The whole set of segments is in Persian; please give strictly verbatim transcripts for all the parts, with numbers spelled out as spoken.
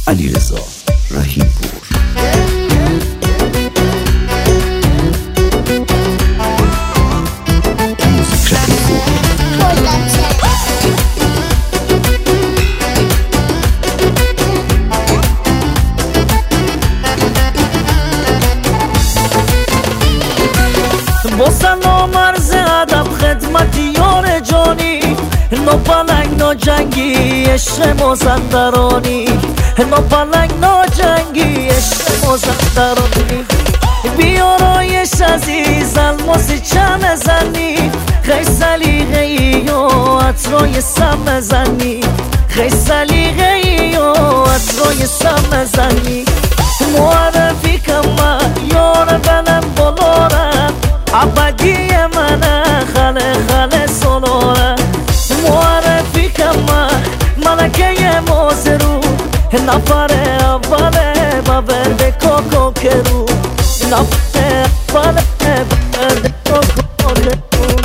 علیرضا رحیم‌پور. موزیک رحیم‌پور. با سلام عرض ادب خدمت یار جانی، نو پلنگ نو جنگی عشق مازندرانی، نو پلنگ نو جنگی عشق مازندرانی. بیارایش عزیز الماسی چم زنی، خیلی سلیقه ای و عطرای سم زنی، خیلی سلیقه ای و عطرای سم زنی. معرفی کما یار بلم بلارم، عبدی منه خاله خاله سلوره. معرفی کما ملکه موزرو، نفر اوله ببرده کوکو کرو، نفر اوله ببرده کوکو کرو.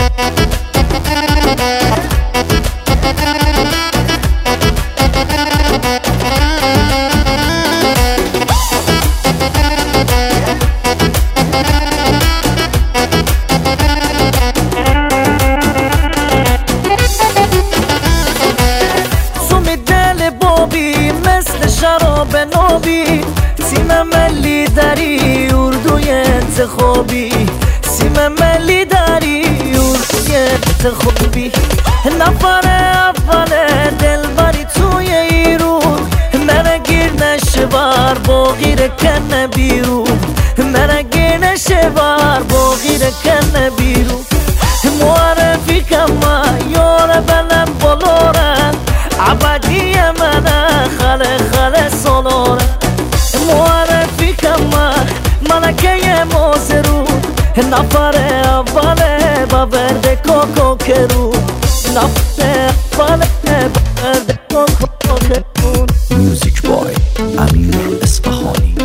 مثل شراب نوبی، تیم ملی داری اردوی انتخابی، تیم ملی داری اردوی انتخابی. نفر اول دلبری توی ایرون، مرگیر نشه بار باقیر کنه بیرون، مرگیر نشه بار باقیر کنه بیرون. معرفی کما یار بلم بلورن، عبدی منه خاله خاله سلوره. معرفی کما ملکه موزرو، نفر اوله ببرده کوکو کرو، نفر اوله ببرده کوکو کرو. موزیک بای امیر اصفهانی.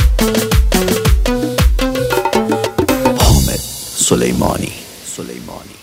حامد سلیمانی. سلیمانی